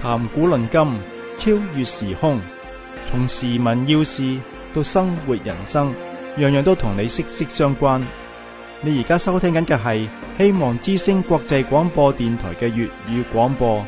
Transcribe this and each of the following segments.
談古論今，超越時空，從時聞要事到生活人生，樣樣都同你息息相關。你而家收聽緊嘅係希望之聲國際廣播電台嘅粵語廣播。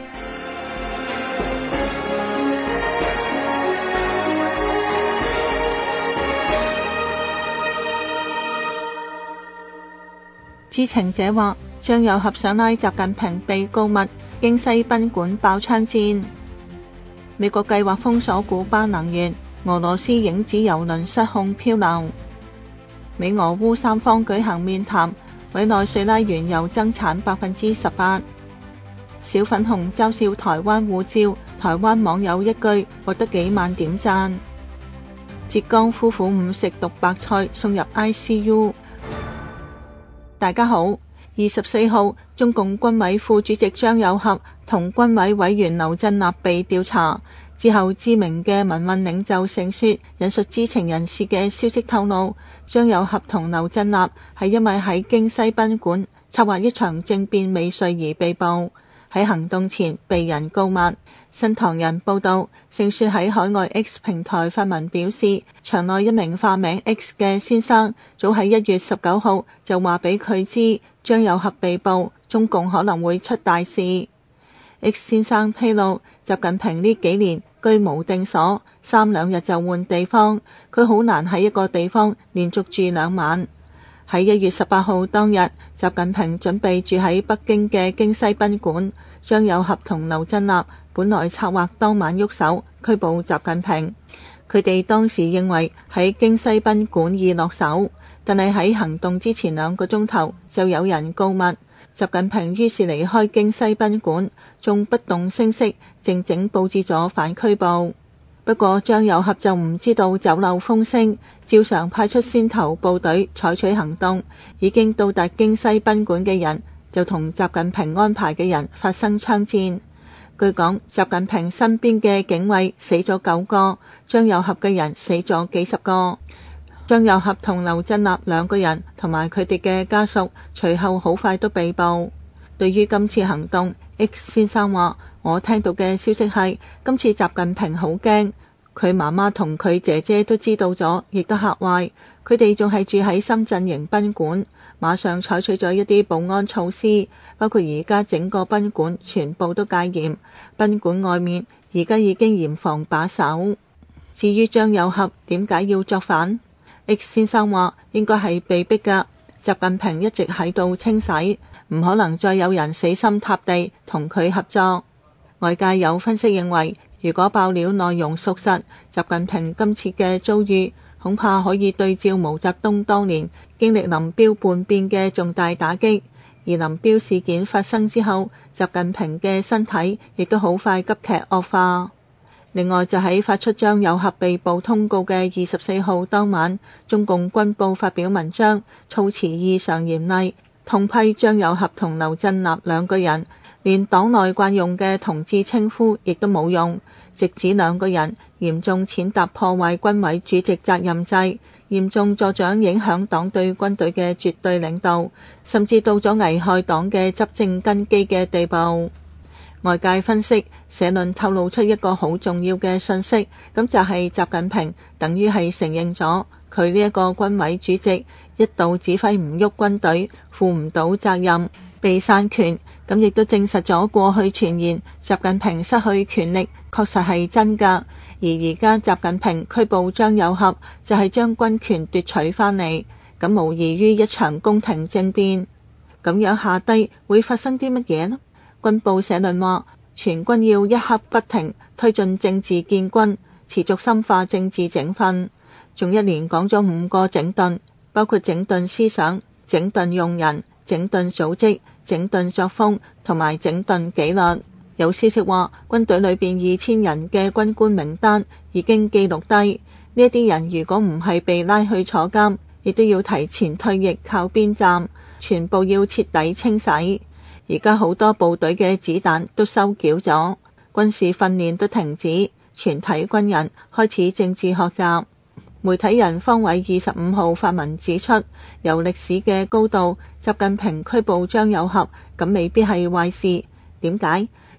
知情者話，張又俠想拉習近平被告密，京西賓館爆槍戰。美國計劃封鎖古巴能源，俄羅斯影子油輪失控漂流。美俄烏三方舉行面談，委內瑞拉原油增產18%。小粉紅嘲笑台灣護照，台灣網友一句獲得幾萬點讚。浙江夫婦誤食毒白菜送入 ICU。大家好，24號，中共軍委副主席張又俠同軍委委員劉振立被調查之後，知名嘅民運領袖盛說引述知情人士嘅消息透露，張又俠同劉振立係因為喺京西賓館策劃一場政變未遂而被捕，喺行動前被人告密。新唐人報道，盛說喺海外 X 平台發文表示，場內一名化名 X 嘅先生早喺1月19號就話俾佢知張又俠被捕，中共可能會出大事。X 先生披露，習近平呢幾年居無定所，3兩日就換地方，佢好難喺一個地方連續住2晚。喺1月18號當日，習近平準備住喺北京嘅京西賓館，張又俠同劉振立本來策劃當晚喐手拘捕習近平，佢哋當時認為喺京西賓館易落手，但係喺行動之前2個鐘頭就有人告密，習近平於是離開京西賓館，仲不動聲色靜靜佈置咗反拘捕。不過張又俠就唔知道走漏風聲，照常派出先頭部隊採取行動，已經到達京西賓館嘅人就同習近平安排嘅人發生槍戰。據講，習近平身邊嘅警衛死咗9個，張又俠嘅人死咗幾十個。張又俠同劉振立2個人同埋佢哋嘅家屬隨後好快都被捕。對於今次行動， X 先生話，我聽到嘅消息係今次習近平好驚，佢媽媽同佢姐姐都知道咗，亦都嚇壞，佢哋仲係住喺深圳迎賓館，馬上採取咗一啲保安措施，包括而家整個賓館全部都戒嚴，賓館外面而家已經嚴防把守。至於張又俠點解要作反， X 先生話應該係被逼㗎，習近平一直喺度清洗，唔可能再有人死心塌地同佢合作。外界有分析認為，如果爆料內容屬實，習近平今次嘅遭遇恐怕可以對照毛澤東當年經歷林彪叛變嘅重大打擊，而林彪事件發生之後，習近平嘅身體亦都好快急劇惡化。另外就喺發出張又俠被捕通告嘅24號當晚，中共軍報發表文章，措辭異常嚴厲，痛批張又俠同劉振立2個人，連黨內慣用嘅同志稱呼亦都冇用，直指2個人嚴重踐踏破壞軍委主席責任制，嚴重助長影響黨對軍隊嘅絕對領導，甚至到咗危害黨嘅執政根基嘅地步。外界分析，社論透露出一個好重要嘅信息，咁就係習近平等於係承認咗佢呢一個軍委主席一度指揮唔喐軍隊，負唔到責任，被散權，咁亦都證實咗過去傳言習近平失去權力確實係真㗎。而而家習近平拘捕張又俠，就係將軍權奪取返嚟，咁無異於一場宮廷政變。咁樣下低會發生啲乜嘢呢？軍報社論話，全軍要一刻不停推進政治建軍，持續深化政治整訓，仲一連講咗5個整頓，包括整頓思想、整頓用人、整頓組織、整頓作風同埋整頓紀律。有消息話，軍隊裏邊2000人嘅軍官名單已經記錄低，呢一啲人如果唔係被拉去坐監，亦都要提前退役靠邊站，全部要徹底清洗。而家好多部隊嘅子彈都收繳咗，軍事訓練都停止，全體軍人開始政治學習。媒體人方偉25號發文指出，由歷史嘅高度，習近平拘捕張又俠，咁未必係壞事。點解？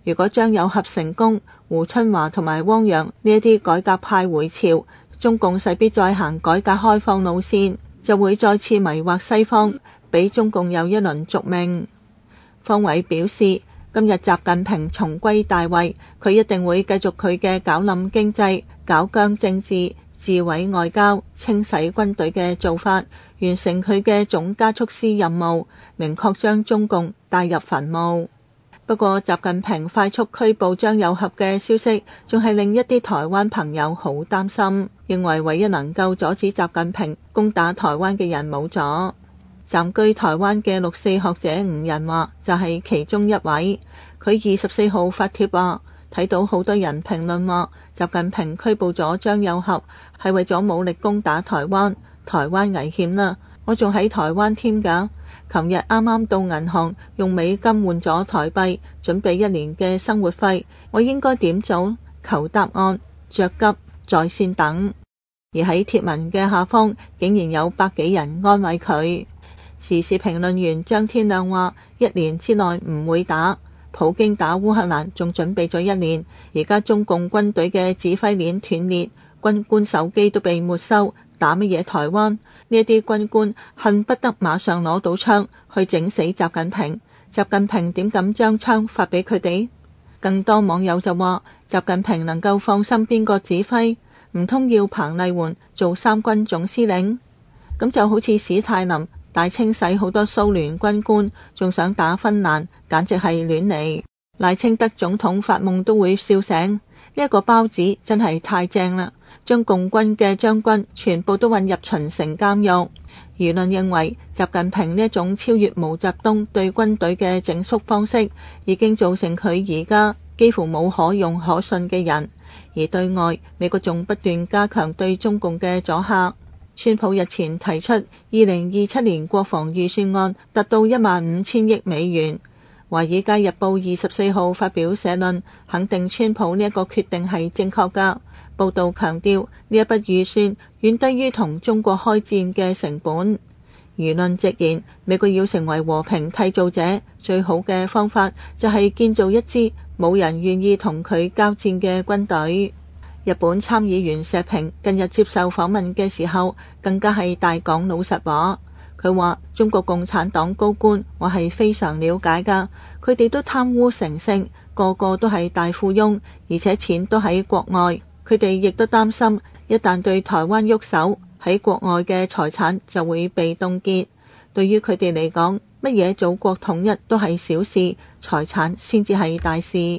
如果張有俠成功，胡春華同埋汪洋呢一啲改革派回朝，中共勢必再行改革開放路線，就會再次迷惑西方，俾中共又一輪續命。方偉表示，今日習近平重歸大位，佢一定會繼續佢嘅搞冧經濟、搞僵政治、自毀外交、清洗軍隊嘅做法，完成佢嘅總加速師任務，明確將中共帶入墳墓。不過，習近平快速拘捕張有俠嘅消息，仲係令一啲台灣朋友好擔心，認為唯一能夠阻止習近平攻打台灣嘅人冇咗。暫居台灣嘅六四學者吳仁華就係其中一位。佢24號發帖話，睇到好多人評論話，習近平拘捕咗張有俠係為咗武力攻打台灣，台灣危險啦，我仲喺台灣添㗎。琴日啱啱到銀行用美金換咗台幣，準備1年嘅生活費，我應該點做？求答案，着急在線等。而喺貼文嘅下方，竟然有百幾人安慰佢。時事評論員張天亮話：1年之內唔會打，普京打烏克蘭仲準備咗1年，而家中共軍隊嘅指揮鏈斷裂，軍官手機都被沒收，打乜嘢台灣？呢一啲軍官恨不得馬上攞到槍去整死習近平，習近平點敢將槍發俾佢哋？更多網友就話：習近平能夠放心邊個指揮？唔通要彭麗媛做3軍總司令？咁就好似史太林大清洗好多蘇聯軍官，仲想打芬蘭，簡直係亂嚟。賴清德總統發夢都會笑醒，呢一個包子真係太正啦！將共軍嘅將軍全部都運入秦城監獄。輿論認為，習近平呢一種超越毛澤東對軍隊嘅整肅方式，已經造成佢而家幾乎冇可用可信嘅人。而對外，美國仲不斷加強對中共嘅阻嚇。川普日前提出2027年國防預算案達到15000億美元。華爾街日報24號發表社論，肯定川普呢一個決定係正確㗎。報道強調，呢一筆預算遠低於同中國開戰嘅成本。輿論直言，美國要成為和平締造者，最好嘅方法就係建造一支冇人願意同佢交戰嘅軍隊。日本參議員石平近日接受訪問嘅時候，更加係大講老實話。佢話：中國共產黨高官我係非常了解㗎，佢哋都貪污成性，個個都係大富翁，而且錢都喺國外。佢哋亦都擔心，一旦對台灣喐手，喺國外嘅財產就會被凍結。對於佢哋嚟講，乜嘢祖國統一都係小事，財產先至係大事。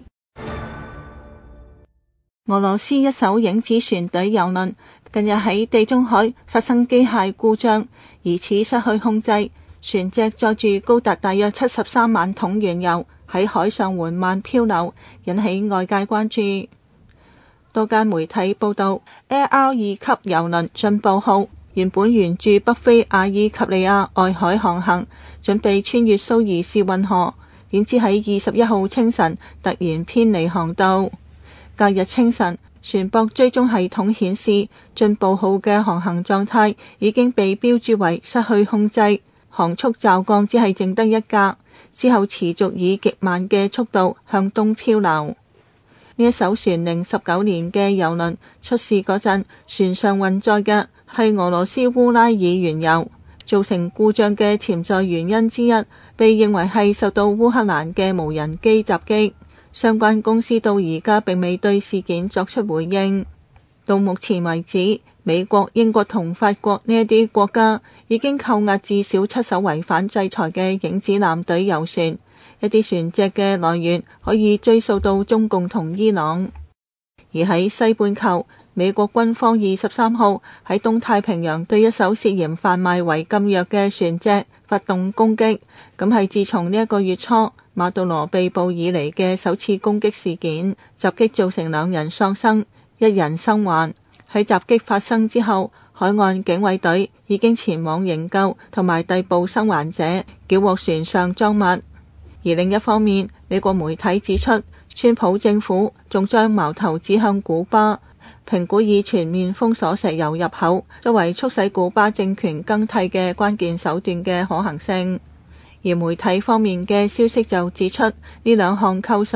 俄羅斯一艘影子船隊郵輪近日喺地中海發生機械故障，疑似失去控制，船隻載住高達大約73萬桶原油喺海上緩慢漂流，引起外界關注。多間媒體報道，AR2級郵輪進步號原本沿住北非阿爾及利亞外海航行，準備穿越蘇伊士運河，點知喺21號清晨突然偏離航道。隔日清晨，船舶追蹤系統顯示，進步號嘅航行狀態已經被標註為失去控制，航速驟降，只係剩得1格，之後持續以極慢嘅速度向東漂流。呢一艘船齡19年嘅郵輪出事嗰陣，船上運載嘅係俄羅斯烏拉爾原油，造成故障嘅潛在原因之一，被認為係受到烏克蘭嘅無人機襲擊。相關公司到而家並未對事件作出回應。到目前為止，美國、英國同法國呢一啲國家已經扣押至少7艘違反制裁嘅影子艦隊油船。一啲船隻嘅來源可以追溯到中共同伊朗。而喺西半球，美國軍方23號喺東太平洋對一艘涉嫌販賣違禁藥嘅船隻發動攻擊，咁係自從呢一個月初馬杜羅被捕以嚟嘅首次攻擊事件。襲擊造成2人喪生，1人生還。喺襲擊發生之後，海岸警衛隊已經前往營救同埋逮捕生還者，繳獲船上贓物。而另一方面，美國媒體指出，川普政府仲將矛頭指向古巴，評估以全面封鎖石油入口作為促使古巴政權更替嘅關鍵手段嘅可行性。而媒體方面嘅消息就指出，呢2項構想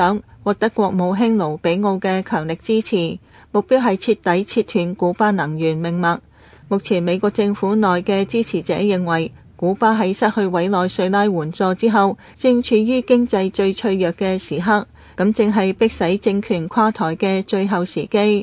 獲得國務卿盧比奧嘅強力支持，目標係徹底切斷古巴能源命脈。目前美國政府內嘅支持者認為，古巴喺失去委內瑞拉援助之後，正處於經濟最脆弱嘅時刻，咁正係迫使政權垮台嘅最後時機。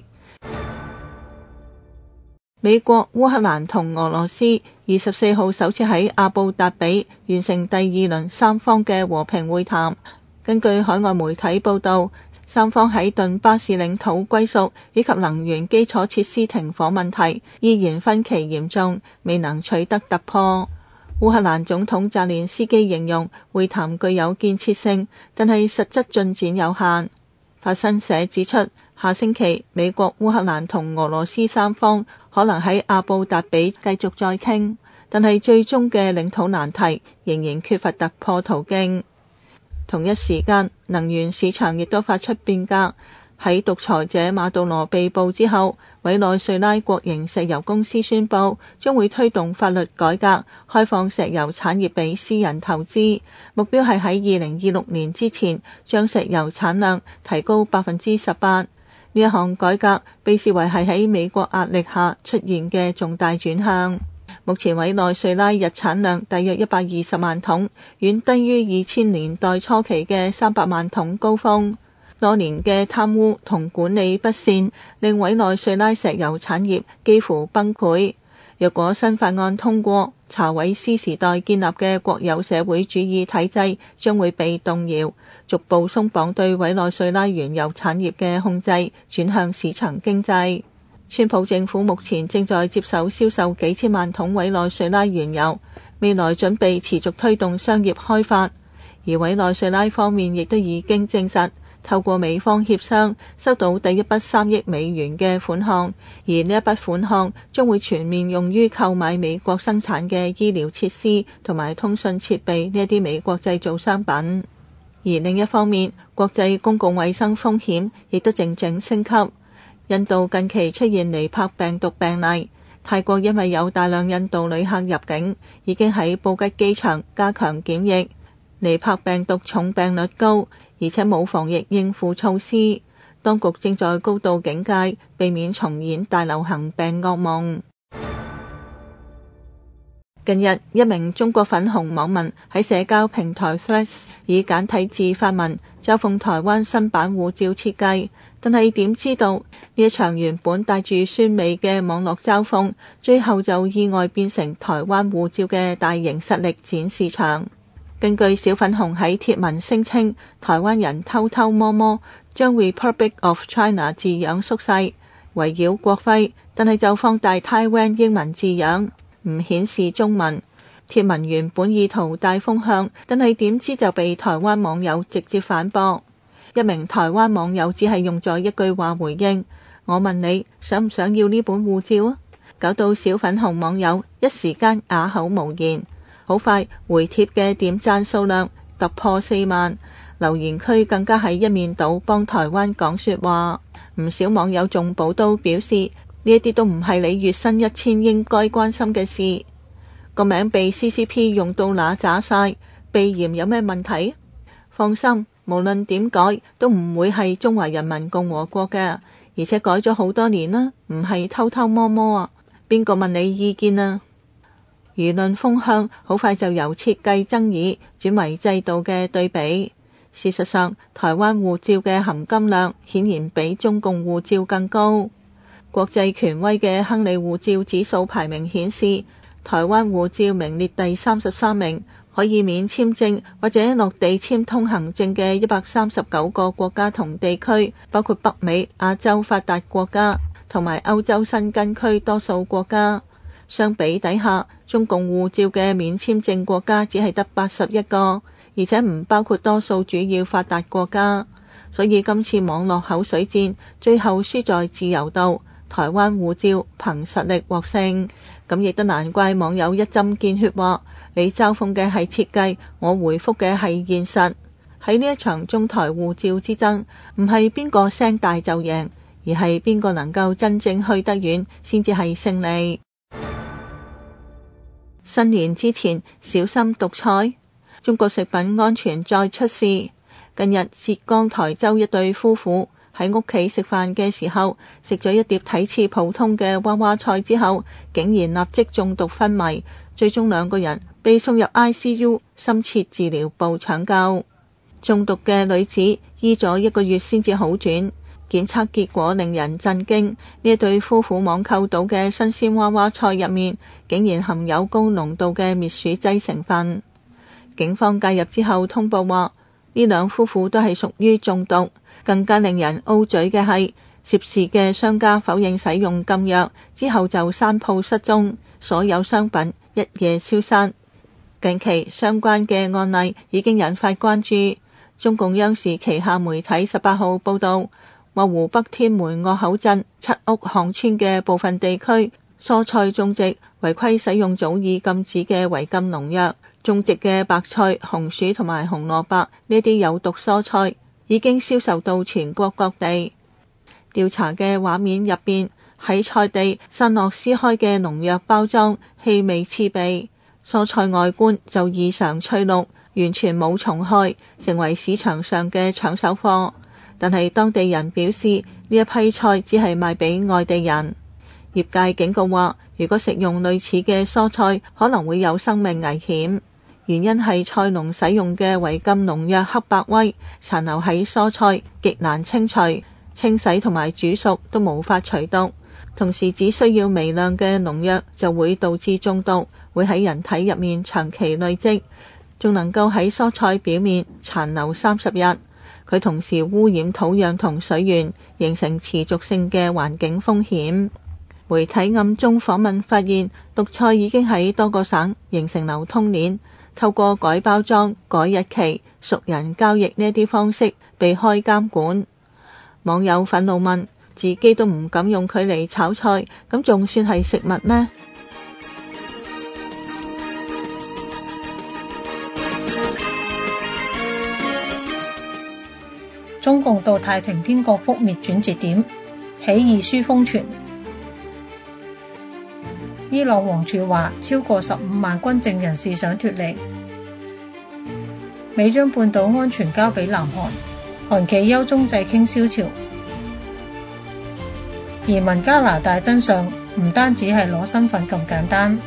美國、烏克蘭同俄羅斯24號首次喺阿布達比完成第2輪三方嘅和平會談。根據海外媒體報道，三方喺頓巴斯領土歸屬以及能源基礎設施停火問題依然分歧嚴重，未能取得突破。烏克蘭總統澤連斯基形容會談具有建設性，但係實質進展有限。法新社指出，下星期美國、烏克蘭同俄羅斯三方可能喺阿布達比繼續再傾，但係最終嘅領土難題仍然缺乏突破途徑。同一時間，能源市場亦都發出變革。喺獨裁者馬杜羅被捕之後，委內瑞拉國營石油公司宣布將會推動法律改革，開放石油產業俾私人投資，目標係喺2026年之前將石油產量提高18%。呢一項改革被視為係喺美國壓力下出現嘅重大轉向。目前委內瑞拉日產量大約120萬桶，遠低於2000年代初期嘅300萬桶高峰。多年嘅貪污同管理不善，令委內瑞拉石油產業幾乎崩潰。若果新法案通過，查韋斯時代建立嘅國有社會主義體制將會被動搖，逐步鬆綁對委內瑞拉原油產業嘅控制，轉向市場經濟。川普政府目前正在接手銷售幾千萬桶委內瑞拉原油，未來準備持續推動商業開發。而委內瑞拉方面亦都已經證實，透過美方協商收到第一筆3億美元嘅款項，而呢一筆款項將會全面用於購買美國生產嘅醫療設施同埋通訊設備呢一啲美國製造商品。而另一方面，國際公共衛生風險亦都漸漸升級。印度近期出現尼泊病毒病例，泰國因為有大量印度旅客入境，已經喺布吉機場加強檢疫。尼泊病毒重病率高，而且冇防疫應付措施，當局正在高度警戒，避免重演大流行病噩夢。近日，一名中國粉紅網民喺社交平台 Threads 以簡體字發文，嘲諷台灣新版護照設計，但係點知道呢一場原本帶住酸味嘅網絡嘲諷，最後就意外變成台灣護照嘅大型實力展示場。根據小粉紅喺貼文聲稱，台灣人偷偷摸摸將 Republic of China 字樣縮細，圍繞國徽，但係就放大 Taiwan 英文字樣，唔顯示中文。貼文原本意圖帶風向，但係點知就被台灣網友直接反駁。一名台灣網友只係用咗一句話回應：我問你想唔想要呢本護照啊？搞到小粉紅網友一時間啞口無言。好快回貼嘅點讚數量突破4萬，留言區更加係一面倒幫台灣講說話。唔少網友仲補刀表示，呢一啲都唔係你月薪1000應該關心嘅事。個名被 CCP 用到乸渣晒，避嫌有咩問題？放心，無論點改都唔會係中華人民共和國嘅，而且改咗好多年啦，唔係偷偷摸摸啊！邊個問你意見啊？輿論風向好快就由設計爭議轉為制度嘅對比。事實上，台灣護照嘅含金量顯然比中共護照更高。國際權威嘅亨利護照指數排名顯示，台灣護照名列第33名，可以免簽證或者落地簽通行證嘅139個國家同地區，包括北美、亞洲發達國家同埋歐洲申根區多數國家。相比底下，中共護照嘅免簽證國家只係得81個，而且唔包括多數主要發達國家。所以今次網絡口水戰最後輸在自由度，台灣護照憑實力獲勝。咁亦都難怪網友一針見血話，你嘲諷嘅係設計，我回覆嘅係現實。喺呢一場中台護照之爭，唔係邊個聲大就贏，而係邊個能夠真正去得遠先至係勝利。新年之前小心毒菜，中國食品安全再出事。 近日浙江台州一對夫婦喺屋企食飯嘅時候，食咗一碟睇似普通嘅娃娃菜之後，竟然立即中毒昏迷，最終兩個人被送入 ICU 深切治療部搶救。中毒嘅女子醫咗1個月先至好轉，檢測結果令人震驚，呢一對夫婦網購到嘅新鮮娃娃菜入面，竟然含有高濃度嘅滅鼠劑成分。警方介入之後通報話，呢兩夫婦都係屬於中毒。更加令人 O 嘴嘅係，涉事嘅商家否認使用禁藥，之後就山鋪失蹤，所有商品一夜消失。近期相關嘅案例已經引發關注。中共央視旗下媒體18號報道，話湖北天梅岳口鎮七屋巷村嘅部分地區蔬菜種植違規使用早已禁止嘅違禁農藥，種植嘅白菜、紅薯同埋紅蘿蔔呢啲有毒蔬菜已經銷售到全國各地。調查嘅畫面入邊，喺菜地散落撕開嘅農藥包裝，氣味刺鼻；蔬菜外觀就異常翠綠，完全冇蟲害，成為市場上嘅搶手貨。但係當地人表示，呢一批菜只係賣俾外地人。業界警告話，如果食用類似嘅蔬菜，可能會有生命危險。原因係菜農使用嘅違禁農藥黑百威殘留喺蔬菜，極難清除，清洗同埋煮熟都無法除毒。同時只需要微量嘅農藥就會導致中毒，會喺人體入面長期累積，仲能夠喺蔬菜表面殘留30日。佢同時污染土壤同水源，形成持續性嘅環境風險。媒體暗中訪問發現，毒菜已經喺多個省形成流通鏈，透過改包裝、改日期、熟人交易呢啲方式避開監管。網友憤怒問：自己都唔敢用佢嚟炒菜，咁仲算係食物咩？ 中共到太平天國覆滅轉折點，起義書瘋傳。伊朗王儲話超過15萬軍政人士想脫離。美將半島安全交俾南韓，韓企休中制傾蕭朝。移民加拿大真相唔單止係攞身份咁簡單。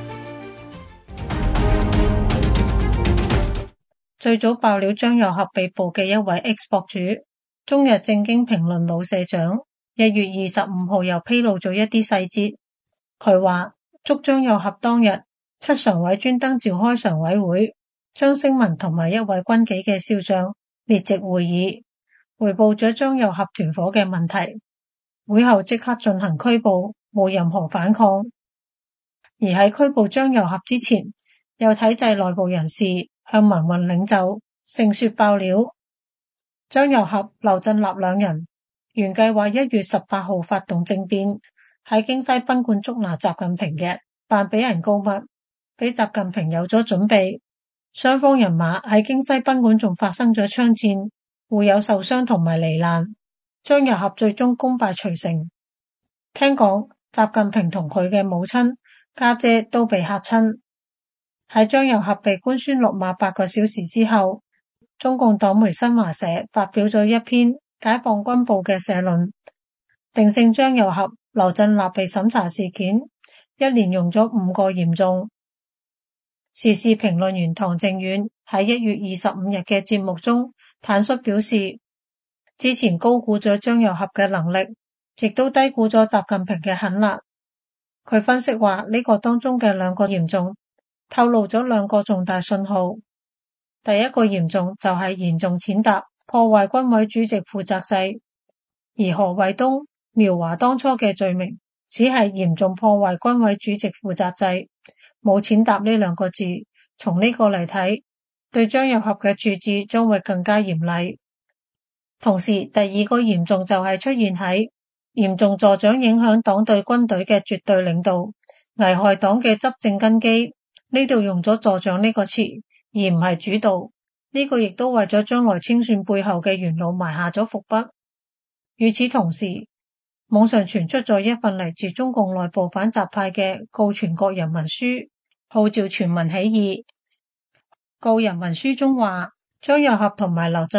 最早爆料張又俠被捕嘅一位 X 博主，中日正經評論老社長1月25號又披露咗一啲細節。佢話捉張又俠當日，7常委專登召開常委會，張星文同埋一位軍紀嘅少將列席會議，匯報咗張又俠團伙嘅問題。會後即刻進行拘捕，冇任何反抗。而喺拘捕張又俠之前，有體制內部人士向民運領袖盛雪爆料，張又俠、劉振立兩人原計劃1月18號發動政變，喺京西賓館捉拿習近平嘅，扮俾人告密，俾習近平有咗準備。雙方人馬喺京西賓館仲發生咗槍戰，互有受傷同埋罹難。張又俠最終功敗垂成。聽講習近平同佢嘅母親、家姐都被嚇親。喺張又俠被官宣落馬8個小時之後，中共黨媒新華社發表咗一篇解放軍報嘅社論，定性張又俠、劉振立被審查事件一連用咗5個嚴重。時事評論員唐靖遠喺1月25日嘅節目中坦率表示，之前高估咗張又俠嘅能力，亦都低估咗習近平嘅狠辣。佢分析話，呢個當中嘅2個嚴重透露咗2個重大信號。第一個嚴重就係嚴重踐踏破壞軍委主席負責制，而何衛東、苗華當初嘅罪名只係嚴重破壞軍委主席負責制，冇踐踏呢2個字。從呢個嚟睇，對張又俠嘅處置將會更加嚴厲。同時，第2個嚴重就係出現喺嚴重助長影響黨對軍隊嘅絕對領導，危害黨嘅執政根基。呢度用咗助長呢個詞，而唔係主導。呢個亦都為咗將來清算背後嘅元老埋下咗伏筆。與此同時，網上傳出咗一份嚟自中共內部反習派嘅告全國人民書，號召全民起義。告人民書中話，張又俠同埋劉振立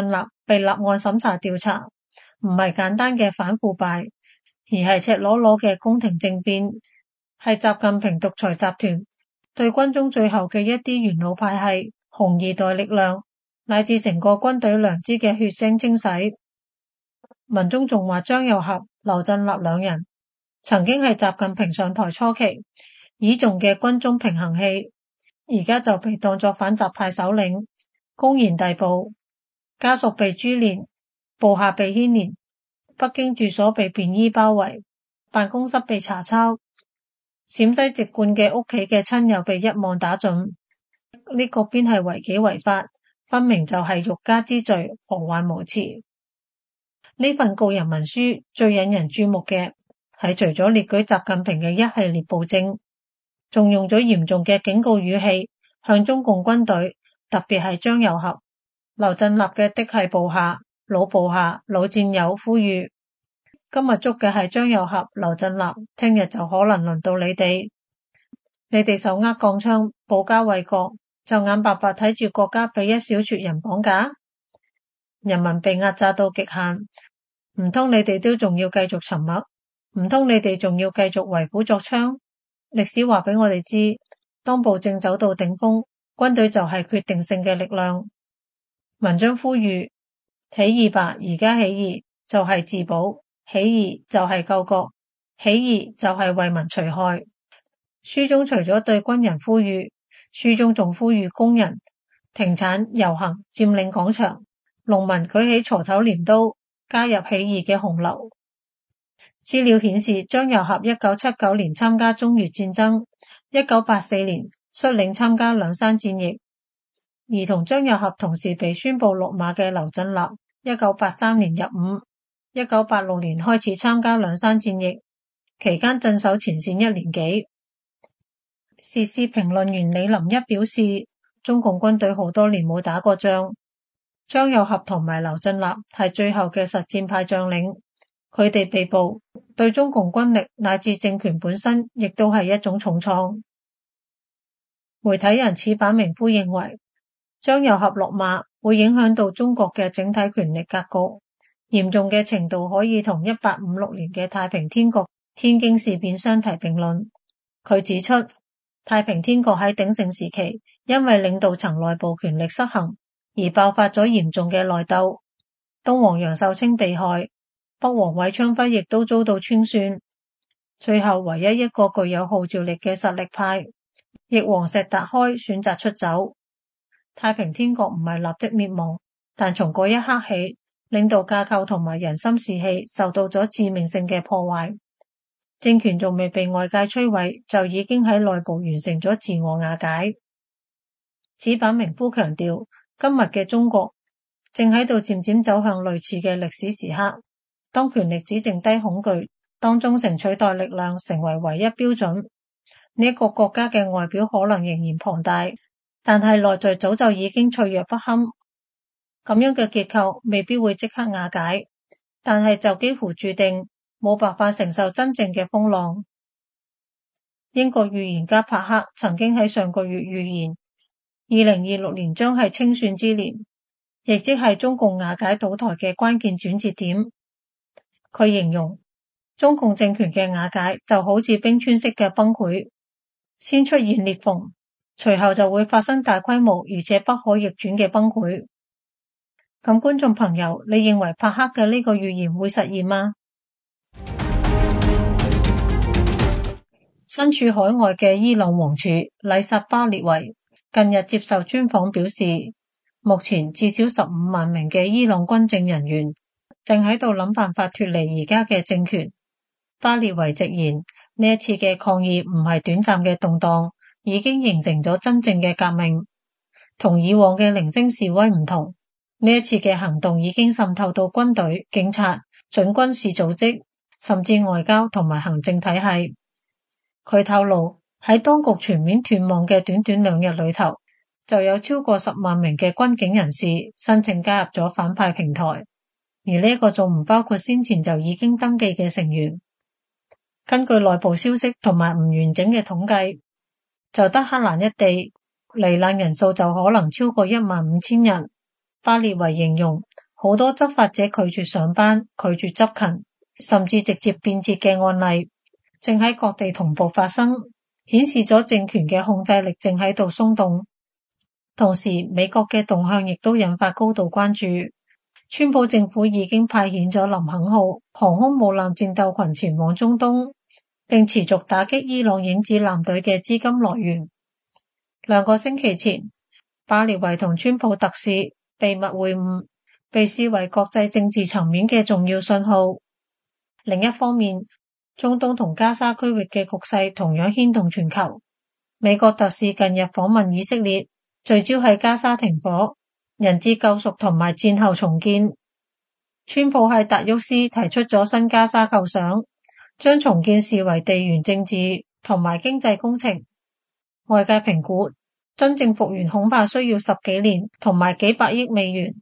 被立案審查調查，唔係簡單嘅反腐敗，而係赤裸裸嘅宮廷政變，係習近平獨裁集團對軍中最後嘅一啲元老派系、紅二代力量乃至成個軍隊良知嘅血腥清洗。文中仲話張又俠、劉振立兩人曾經係習近平上台初期倚重嘅軍中平衡器，而家就被當作反習派首領，公然逮捕，家屬被株連，部下被牽連，北京住所被便衣包圍，辦公室被查抄，陝西籍貫嘅屋企嘅親友被一網打盡。呢個邊係違紀違法，分明就係欲加之罪，何患無辭。呢份告人文書最引人注目嘅係除咗列舉習近平嘅一系列暴政，仲用咗嚴重嘅警告語氣向中共軍隊，特別係張又俠、劉振立嘅嫡系部下、老部下、老戰友呼籲：今日捉嘅係張又俠、劉振立，聽日就可能輪到你哋。你哋手握鋼槍，保家衛國，就眼白白睇住國家被一小撮人綁架，人民被壓榨到極限，唔通你哋都仲要繼續沉默？唔通你哋仲要繼續為虎作倀？歷史話俾我哋知，當暴政走到頂峰，軍隊就係決定性嘅力量。文章呼籲起義吧，而家起義就係自保，起義就係救國，起義就係為民除害。書中除咗對軍人呼籲，書中仲呼籲工人停產遊行，佔領廣場，農民舉起鋤頭鐮刀，加入起義嘅洪流。資料顯示，張又俠1979年參加中越戰爭，1984年率領參加兩山戰役，而同張又俠同時被宣布落馬嘅劉振立，1983年入伍，1986年開始參加兩山戰役，期間鎮守前線1年幾。時事評論員李林一表示，中共軍隊好多年冇打過仗，張又俠同埋劉振立係最後嘅實戰派將領，佢哋被捕，對中共軍力乃至政權本身亦都係一種重創。媒體人矢板明夫認為，張又俠落馬會影響到中國嘅整體權力格局，嚴重嘅程度可以同1856年嘅太平天國天津事變相提並論。佢指出，太平天國喺鼎盛時期，因為領導層內部權力失衡而爆發咗嚴重嘅內鬥，東王楊秀清被害，北王韋昌輝亦都遭到清算，最後唯一一個具有號召力嘅實力派，翼王石達開選擇出走。太平天國唔係立即滅亡，但從嗰一刻起，領導架構同埋人心士氣受到咗致命性嘅破壞。政權仲未被外界摧毀，就已經喺內部完成咗自我瓦解。矢板明夫強調，今日嘅中國正喺度漸漸走向類似嘅歷史時刻，當權力只剩低恐懼，當忠誠取代力量成為唯一標準，呢一個國家嘅外表可能仍然龐大，但係內在早就已經脆弱不堪。咁樣嘅結構未必會即刻瓦解，但係就幾乎注定冇辦法承受真正嘅風浪。英國預言家帕克曾經喺上個月預言，2026年將係清算之年，亦即係中共瓦解倒台嘅關鍵轉折點。佢形容中共政權嘅瓦解就好似冰川式嘅崩潰，先出現裂縫，隨後就會發生大規模而且不可逆轉嘅崩潰。咁觀眾朋友，你認為帕克嘅呢個預言會實現嗎？身處海外嘅伊朗王儲禮薩巴列維近日接受專訪表示，目前至少15萬名嘅伊朗軍政人員正喺度諗辦法脫離而家嘅政權。巴列維直言，呢一次嘅抗議唔係短暫嘅動盪，已經形成咗真正嘅革命。同以往嘅零星示威唔同，呢一次嘅行動已經滲透到軍隊、警察、準軍事組織，甚至外交同埋行政體系。佢透露，喺當局全面斷網嘅短短2日裏頭，就有超過10萬名嘅軍警人士申請加入咗反派平台，而呢一個仲唔包括先前就已經登記嘅成員。根據內部消息同埋唔完整嘅統計，就德黑蘭一地罹難人數就可能超過15000人。巴列維形容好多執法者拒絕上班、拒絕執勤，甚至直接變節嘅案例，正喺各地同步發生，顯示咗政權嘅控制力正喺度鬆動。同時，美國嘅動向亦都引發高度關注。川普政府已經派遣咗林肯號航空母艦戰鬥群前往中東，並持續打擊伊朗影子艦隊嘅資金來源。2個星期前，巴列維同川普特使秘密會晤，被視為國際政治層面嘅重要信號。另一方面，中東同加沙區域嘅局勢同樣牽動全球。美國特使近日訪問以色列，聚焦喺加沙停火、人質救贖同埋戰後重建。川普喺達沃斯提出咗新加沙構想，將重建視為地緣政治同埋經濟工程。外界評估，真正復原恐怕需要10幾年同埋幾百億美元。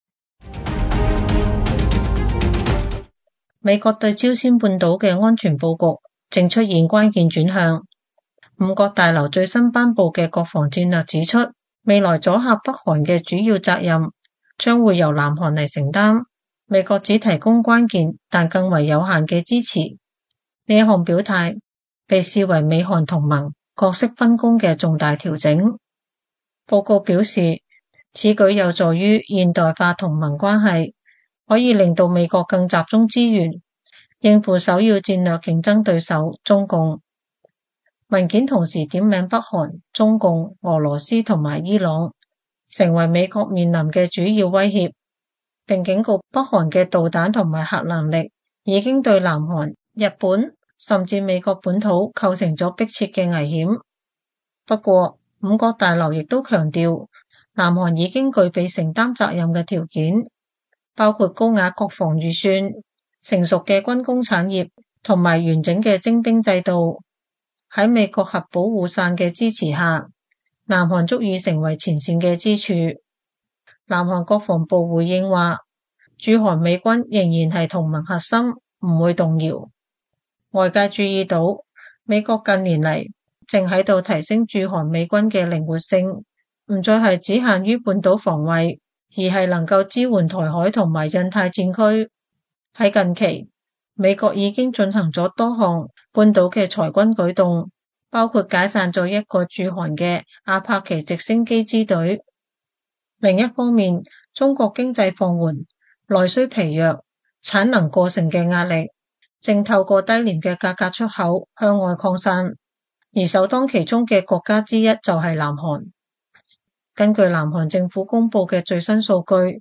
美國對朝鮮半島嘅安全佈局正出現關鍵轉向。五角大樓最新頒布嘅國防戰略指出，未來阻嚇北韓嘅主要責任將會由南韓嚟承擔，美國只提供關鍵但更為有限嘅支持。呢一項表態被視為美韓同盟角色分工嘅重大調整。報告表示，此舉有助於現代化同盟關係，可以令到美國更集中資源，應付首要戰略競爭對手中共。文件同時點名北韓、中共、俄羅斯同埋伊朗成為美國面臨嘅主要威脅，並警告北韓嘅導彈同埋核能力已經對南韓、日本甚至美國本土構成咗迫切嘅危險。不過，五角大樓亦都強調，南韓已經具備承擔責任嘅條件，包括高額國防預算、成熟嘅軍工產業同埋完整嘅徵兵制度。喺美國核保護傘嘅支持下，南韓足以成為前線嘅支柱。南韓國防部回應話，駐韓美軍仍然係同盟核心，唔會動搖。外界注意到，美國近年嚟正喺度提升駐韓美軍嘅靈活性，唔再係只限於半島防衛，而係能夠支援台海同埋印太戰區。喺近期，美國已經進行咗多項半島嘅裁軍舉動，包括解散咗一個駐韓嘅阿帕奇直升機支隊。另一方面，中國經濟放緩、內需疲弱、產能過剩嘅壓力，正透過低廉嘅價格出口向外擴散，而首當其衝嘅國家之一就係南韓。根據南韓政府公布嘅最新數據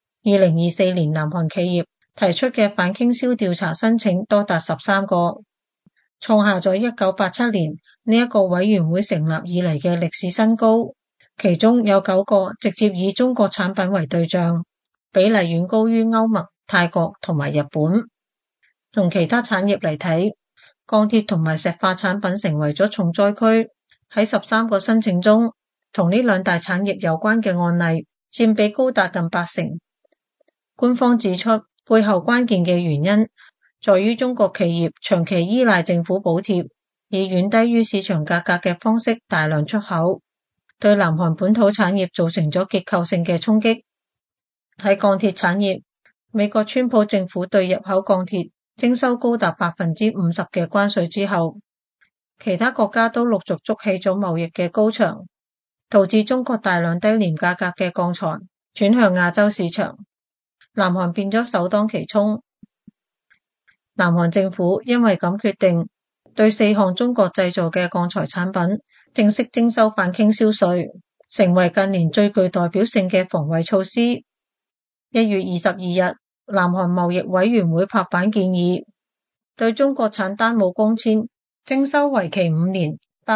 ，2024年南韓企業提出嘅反傾銷調查申請多達13個，創下咗1987年呢一個委員會成立以嚟嘅歷史新高。其中有9個直接以中國產品為對象，比例遠高於歐盟、泰國同埋日本。從其他產業嚟睇，鋼鐵同埋石化產品成為咗重災區。喺13個申請中，同呢兩大產業有關嘅案例佔比高達近80%。官方指出，背後關鍵嘅原因在於中國企業長期依賴政府補貼，以遠低於市場價格嘅方式大量出口，對南韓本土產業造成咗結構性嘅衝擊。喺鋼鐵產業，美國川普政府對入口鋼鐵徵收高達50%嘅關稅之後，其他國家都陸續築起咗貿易嘅高牆，導致中國大量低廉價格嘅鋼材轉向亞洲市場。南韓變咗首當其衝。南韓政府因為咁決定，對4項中國製造嘅鋼材產品正式徵收反傾銷稅，成為近年最具代表性嘅防衛措施。1月22日，南韓貿易委員會拍板建議，對中國產單母光纖徵收為期5年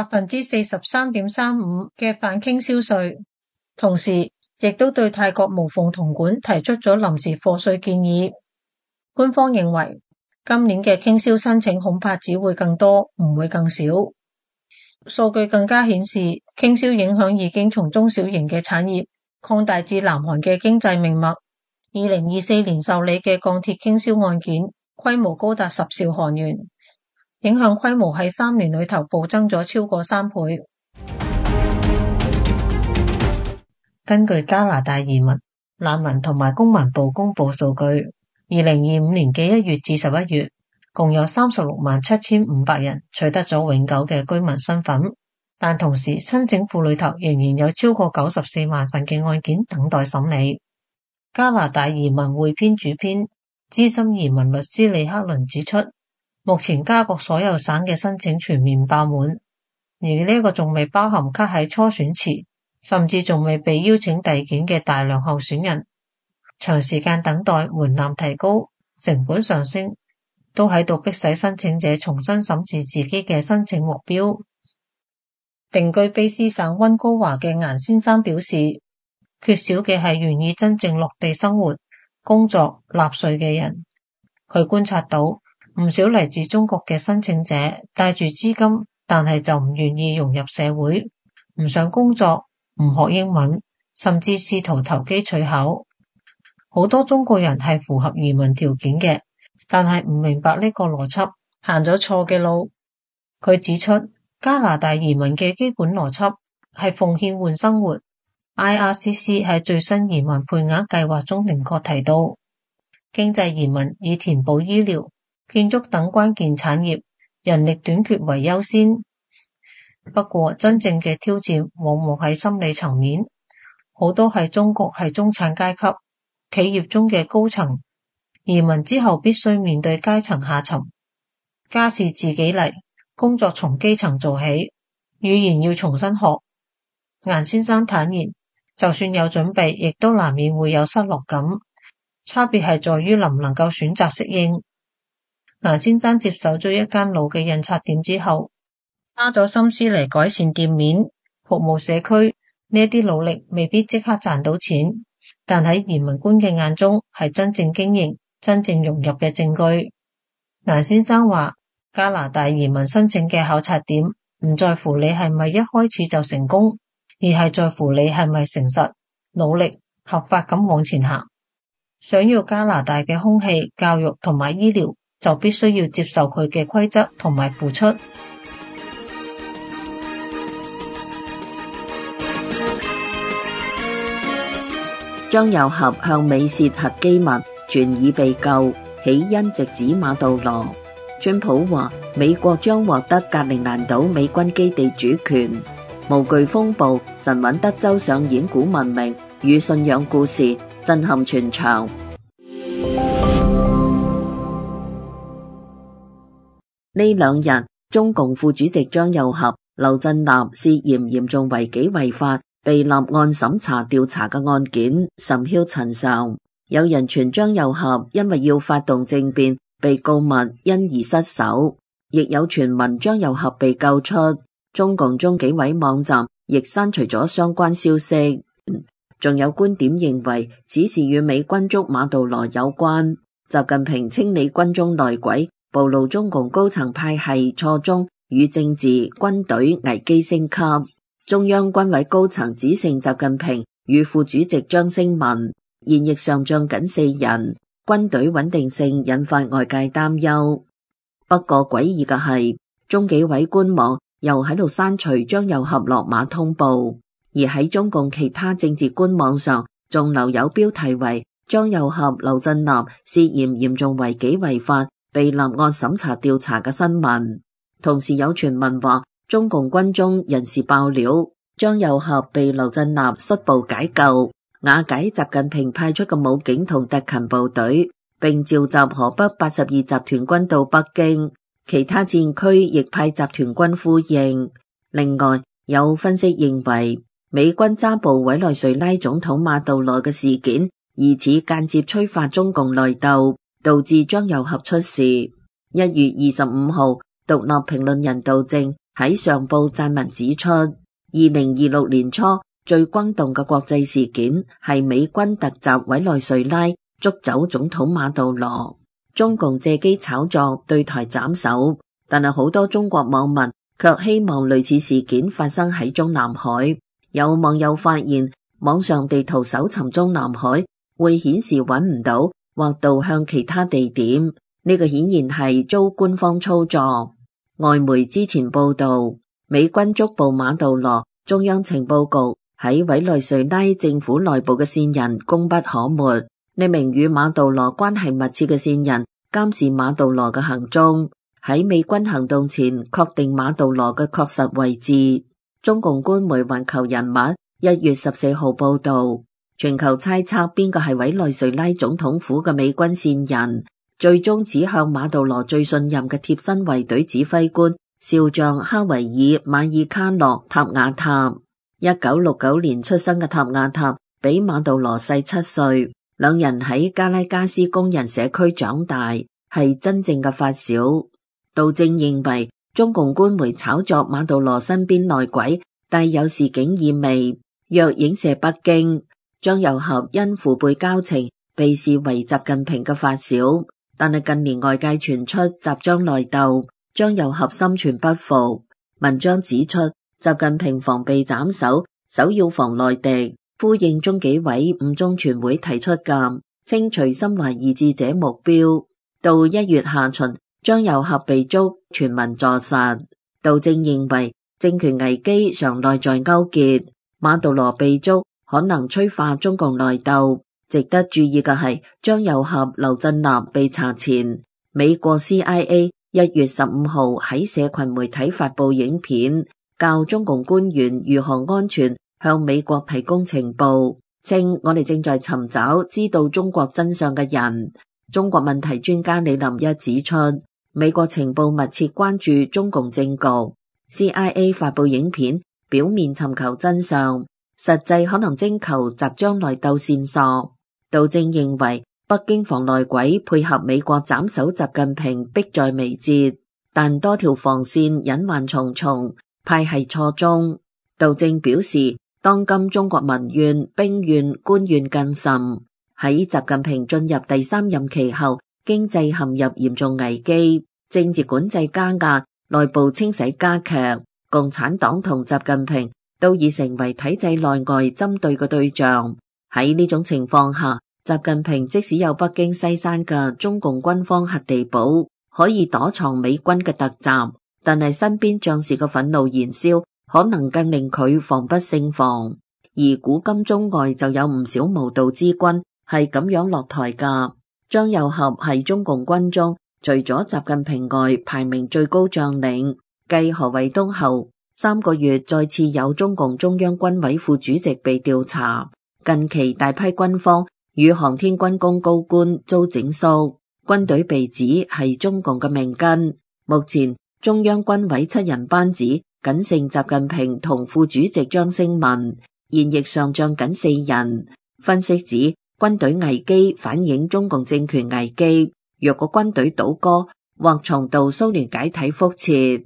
43.35% 嘅反傾銷稅，同時亦都對泰國無縫銅管提出咗臨時課稅建議。官方認為，今年嘅傾銷申請恐怕只會更多，唔會更少。數據更加顯示，傾銷影響已經從中小型嘅產業擴大至南韓嘅經濟命脈。2024年受理嘅鋼鐵傾銷案件規模高達10兆韓元，影響規模喺3年裏頭暴增咗超過3倍。根據加拿大移民難民同埋公民部公布數據，2025年嘅1月至11月，共有367500人取得咗永久嘅居民身份，但同時申請庫裏頭仍然有超過94萬份嘅案件等待審理。加拿大移民匯編主編、資深移民律師李克倫指出，目前加國所有省嘅申請全面爆滿，而呢個仲未包含卡喺初選池，甚至仲未被邀請遞件嘅大量候選人。長時間等待、門檻提高、成本上升，都喺度迫使申請者重新審視自己嘅申請目標。定居卑詩省溫哥華嘅顏先生表示，缺少嘅係願意真正落地生活、工作、納稅嘅人。佢觀察到唔少嚟自中國嘅申請者帶住資金，但係就唔願意融入社會，唔想工作，唔學英文，甚至試圖投機取巧。好多中國人係符合移民條件嘅，但係唔明白呢個邏輯，行咗錯嘅路。佢指出，加拿大移民嘅基本邏輯係奉獻換生活。IRCC 喺最新移民配額計劃中明確提到，經濟移民以填補醫療、建築等關鍵產業人力短缺為優先。不過真正嘅挑戰往往喺心理層面，好多係中國係中產階級企業中嘅高層，移民之後必須面對階層下沉，家事自己嚟，工作從基層做起，語言要重新學。顏先生坦言，就算有準備，亦都難免會有失落感。差別係在於能唔能夠選擇適應。顏先生接手咗一間老嘅印刷店之後，花咗心思嚟改善店面、服務社區，呢啲努力未必即刻賺到錢，但喺移民官嘅眼中係真正經營、真正融入嘅證據。顏先生話，加拿大移民申請嘅考察點唔在乎你係咪一開始就成功，而係在乎你係咪誠實、努力、合法咁往前行。想要加拿大嘅空氣、教育同埋醫療，就必須要接受佢嘅規則同埋付出。 張又俠向美竊核機密，傳已被救，起因直指馬杜羅。川普話美國將獲得格陵蘭島美軍基地主權。無懼風暴，神韻德州上演古文明與信仰故事，震撼全場。呢兩日，中共副主席張又俠、劉振立涉嫌嚴重違紀違法，被立案審查調查嘅案件甚囂塵上。有人傳張又俠因為要發動政變，被告密因而失手，亦有傳聞張又俠被救出。中共中紀委網站亦刪除咗相關消息。仲有觀點認為此事與美軍捉馬杜羅有關。習近平清理軍中內鬼，暴露中共高層派系錯綜與政治軍隊危機升級。中央軍委高層只剩習近平與副主席張升文，現役上將僅4人，軍隊穩定性引發外界擔憂。不過詭異嘅係，中紀委官網又喺度刪除張又俠落馬通報，而喺中共其他政治官網上仲留有標題為張又俠、劉振立涉嫌嚴重違紀違法，被立案審查調查嘅新聞。同時有傳聞話，中共軍中人士爆料，張又俠被劉振立率部解救，瓦解習近平派出嘅武警同特勤部隊，並召集河北82集團軍到北京。其他戰區亦派集團軍呼應。另外，有分析認為，美軍抓捕委內瑞拉總統馬杜羅嘅事件，疑似間接催發中共內鬥，導致張又俠出事。1月25號，獨立評論人杜正喺上報撰文指出，2026年初最轟動嘅國際事件係美軍突襲委內瑞拉，捉走總統馬杜羅。中共借機炒作對台斬首，但係好多中國網民卻希望類似事件發生喺中南海。有網友發現，網上地圖搜尋中南海會顯示揾唔到或導向其他地點，呢個顯然係遭官方操作。外媒之前報道，美軍捉捕馬杜羅，中央情報局喺委內瑞拉政府內部嘅線人功不可沒。呢名與馬杜羅關係密切嘅線人監視馬杜羅嘅行蹤，喺美軍行動前確定馬杜羅嘅確實位置。中共官媒環球人物1月14號報道，全球猜測邊個係委內瑞拉總統府嘅美軍線人，最終指向馬杜羅最信任嘅貼身衛隊指揮官少將哈維爾馬爾卡諾塔瓦塔。1969年出生嘅塔瓦塔比馬杜羅細7歲，兩人喺加拉加斯工人社區長大，係真正嘅發小。道正認為中共官媒炒作馬杜羅身邊內鬼帶有示警意味，若影射北京。張又俠因父輩交情被視為習近平嘅發小，但係近年外界傳出習張內鬥，張又俠心存不服。文章指出，習近平防備斬首，首要防內敵，呼應中紀委五中全會提出嘅清除心懷異志者目標。到1月下旬，張又俠被捉，全民坐實。道正認為政權危機常內在勾結，馬杜羅被捉可能催化中共內鬥。值得注意嘅係，張又俠、劉振立被查前，美國 CIA 1月15號喺社群媒體發佈影片，教中共官員如何安全向美國提供情報，稱我哋正在尋找知道中國真相嘅人。中國問題專家李林一指出，美國情報密切關注中共政局， CIA 發佈影片表面尋求真相，實際可能徵求習張內鬥線索。道正認為北京防內鬼配合美國斬首習近平迫在眉睫，但多條防線隱患重重，派系錯綜。道正表示，當今中國民怨、兵怨、官怨更甚，喺習近平進入第3任期後，經濟陷入嚴重危機，政治管制加壓，內部清洗加劇，共產黨同習近平都已成為體制內外針對嘅對象。喺呢種情況下，習近平即使有北京西山嘅中共軍方核地堡，可以躲藏美軍嘅突襲，但係身邊將士嘅憤怒燃燒，可能更令佢防不勝防。而古今中外就有唔少無道之君係咁樣落台㗎。張又俠係中共軍中除咗習近平外排名最高將領，繼何衛東後，3個月再次有中共中央軍委副主席被調查。近期大批軍方與航天軍工高官遭整肅，軍隊被指係中共嘅命根。目前中央軍委7人班子僅剩習近平同副主席張勝文，現役上將僅4人。分析指軍隊危機反映中共政權危機，若果軍隊倒戈，或重蹈蘇聯解體覆轍。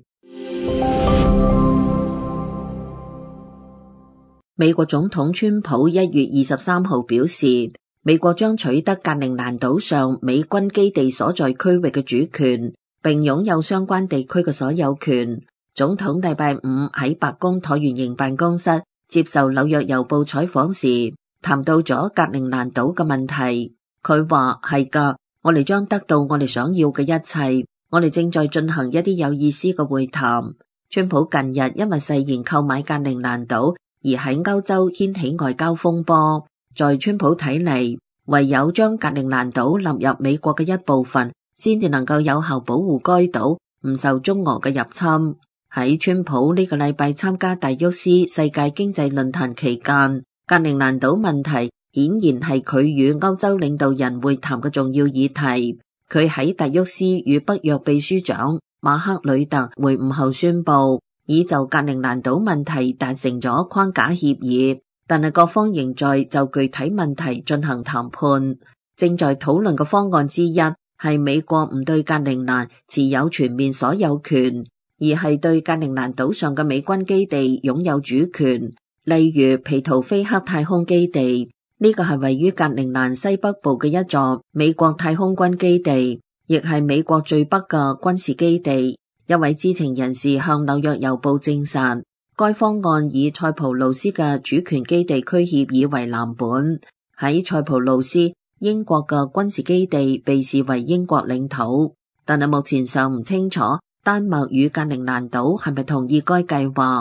美國總統川普1月23號表示，美國將取得格陵蘭島上美軍基地所在區域嘅主權，並擁有相關地區嘅所有權。總統禮拜5喺白宮橢圓形辦公室接受紐約郵報採訪時，談到咗格陵蘭島嘅問題。佢話係㗎，我哋將得到我哋想要嘅一切，我哋正在進行一啲有意思嘅會談。川普近日因為誓言購買格陵蘭島，而喺歐洲掀起外交風波。在川普睇嚟，唯有將格陵蘭島納入美國嘅一部分，先至能夠有效保護該島唔受中俄嘅入侵。喺川普呢個禮拜參加達沃斯世界經濟論壇期間，格陵蘭島問題顯然係佢與歐洲領導人會談嘅重要議題。佢喺達沃斯與北約秘書長馬克呂特會晤後宣布，已就格陵蘭島問題達成咗框架協議，但係各方仍在就具體問題進行談判。正在討論嘅方案之一係美國唔對格陵蘭持有全面所有權，而係對格陵蘭島上嘅美軍基地擁有主權，例如皮圖菲克太空基地。呢個係位於格陵蘭西北部嘅一座美國太空軍基地，亦係美國最北嘅軍事基地。一位知情人士向紐約郵報證實，該方案以塞浦路斯嘅主權基地區協議為藍本。喺塞浦路斯，英國嘅軍事基地被視為英國領土，但係目前尚唔清楚丹麥與格陵蘭島係咪同意該計劃。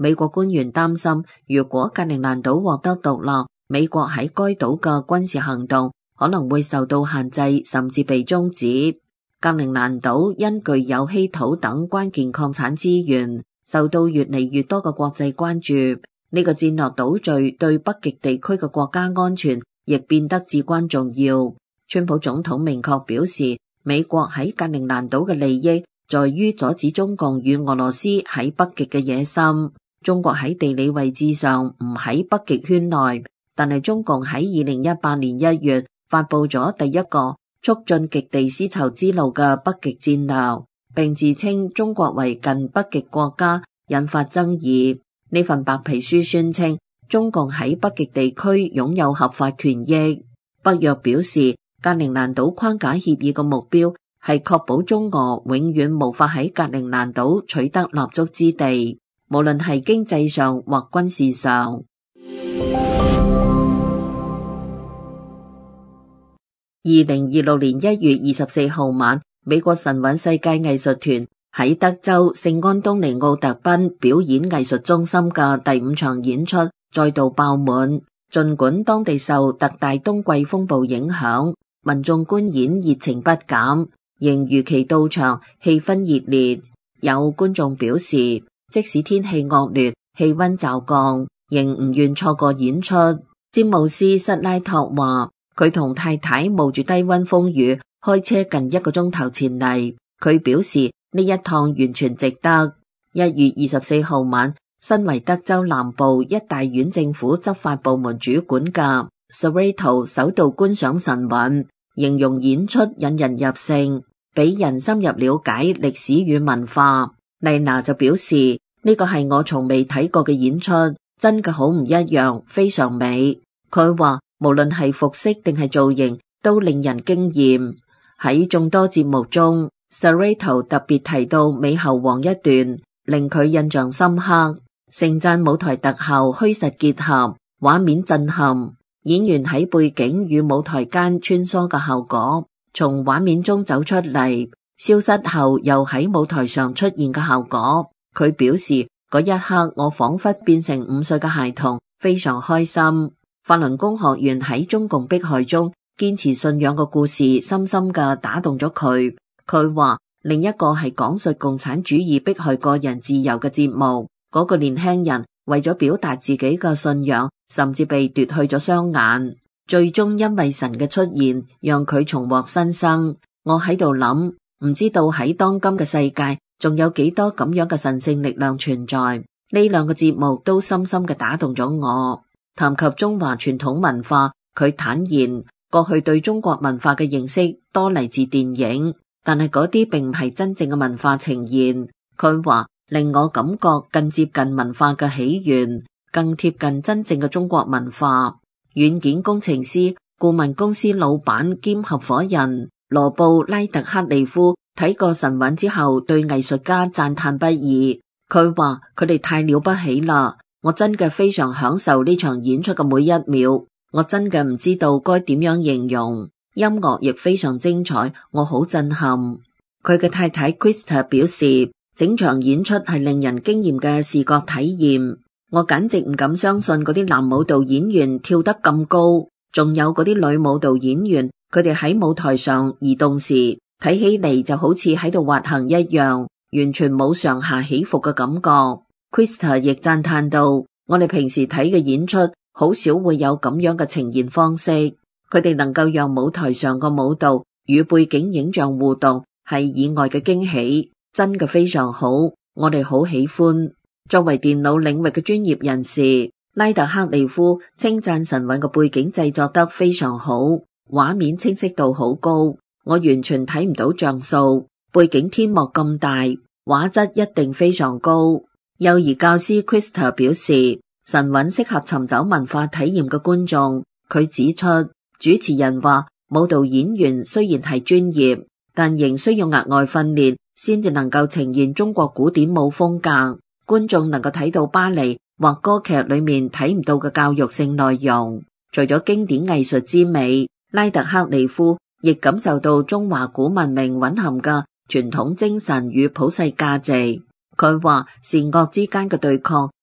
美國官員擔心，如果格陵蘭島獲得獨立，美國喺該島嘅軍事行動可能會受到限制，甚至被終止。格陵蘭島因具有稀土等關鍵礦產資源，受到越嚟越多嘅國際關注。呢個戰略島嶼對北極地區嘅國家安全亦變得至關重要。川普總統明確表示，美國喺格陵蘭島嘅利益在於阻止中共與俄羅斯喺北極嘅野心。中國喺地理位置上唔喺北極圈內，但係中共喺2018年1月發佈咗第一個促進極地絲綢之路嘅北極戰略，並自稱中國為近北極國家，引發爭議。呢份白皮書宣稱，中共喺北極地區擁有合法權益。北約表示，格陵蘭島框架協議嘅目標係確保中俄永遠無法喺格陵蘭島取得立足之地，無論係經濟上或軍事上。2026年1月24號晚，美國神韻世界藝術團喺德州聖安東尼奧特賓表演藝術中心嘅第5場演出再度爆滿。盡管當地受特大冬季風暴影響，民眾觀演熱情不減，仍如期到場，氣氛熱烈。有觀眾表示，即使天氣惡劣、氣溫驟降，仍唔願錯過演出。詹姆斯塞拉托話，佢同太太冒住低溫風雨開車近1個鐘頭前嚟，佢表示呢一趟完全值得。1月24號晚，身為德州南部一大縣政府執法部門主管嘅 Serrato 首度觀賞神韻，形容演出引人入勝，俾人深入了解歷史與文化。麗娜就表示，呢個係我從未睇過嘅演出，真嘅好唔一樣，非常美。佢話無論係服飾定係造型都令人驚艷。喺眾多節目中， Serrato 特別提到美猴王一段，令佢印象深刻，盛讚舞台特效虛實結合，畫面震撼，演員喺背景與舞台間穿梭嘅效果，從畫面中走出嚟，消失後又喺舞台上出現嘅效果。佢表示，嗰一刻我仿佛變成5歲嘅孩童，非常開心。法輪功學員喺中共迫害中堅持信仰嘅故事，深深嘅打動咗佢。佢話另一個係講述共產主義迫害個人自由嘅節目，嗰個年輕人為咗表達自己嘅信仰，甚至被奪去咗雙眼，最終因為神嘅出現，讓佢重獲新生。我喺度諗，唔知道喺當今嘅世界，仲有幾多咁樣嘅神聖力量存在。呢兩個節目都深深嘅打動咗我。談及中華傳統文化，佢坦言過去對中國文化嘅認識多嚟自電影，但係嗰啲並唔係真正嘅文化呈現。佢話令我感覺更接近文化嘅起源，更貼近真正嘅中國文化。軟件工程師、顧問公司老闆兼合夥人羅布拉特克利夫睇過神韻之後，對藝術家讚嘆不已。佢話佢哋太了不起啦！我真嘅非常享受呢場演出嘅每一秒，我真嘅唔知道該點樣形容。音樂亦非常精彩，我好震撼。佢嘅太太 Krista 表示，整場演出係令人驚艷嘅視覺體驗。我簡直唔敢相信嗰啲男舞蹈演員跳得咁高，仲有嗰啲女舞蹈演員，佢哋喺舞台上移動時，睇起嚟就好似喺度滑行一樣，完全冇上下起伏嘅感覺。Krista 亦讚嘆到，我哋平時睇嘅演出好少會有咁樣嘅呈現方式，佢哋能夠讓舞台上個舞蹈與背景影像互動，係意外嘅驚喜，真嘅非常好，我哋好喜歡。作為電腦領域嘅專業人士，拉特克利夫稱讚神韻嘅背景製作得非常好，畫面清晰度好高，我完全睇唔到像素，背景天幕咁大，畫質一定非常高。幼兒教師 Krista 表示，神韻適合尋找文化體驗嘅觀眾。佢指出，主持人話舞蹈演員雖然係專業，但仍需要額外訓練，先至能夠呈現中國古典舞風格。觀眾能夠睇到芭蕾或歌劇裏面睇唔到嘅教育性內容。除咗經典藝術之美，拉特克利夫亦感受到中華古文明蘊含嘅傳統精神與普世價值。佢話善惡之間嘅對抗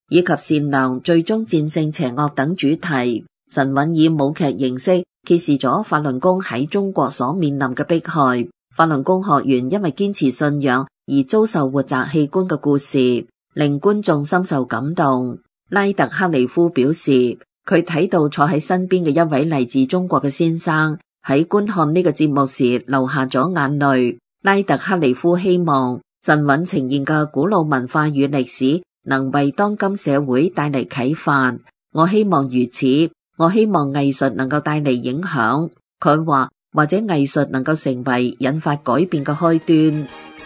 以及善良最終戰勝邪惡等主題。神韻以舞劇形式揭示咗法輪功喺中國所面臨嘅迫害，法輪功學員因為堅持信仰而遭受活摘器官嘅故事，令觀眾深受感動。拉特克利夫表示，佢睇到坐喺身邊嘅一位嚟自中國嘅先生喺觀看呢個節目時流下咗眼淚。拉特克利夫希望神韻呈現嘅古老文化與歷史能為當今社會帶嚟啟發。我希望如此，我希望藝術能夠帶嚟影響。佢話，或者藝術能夠成為引發改變嘅開端。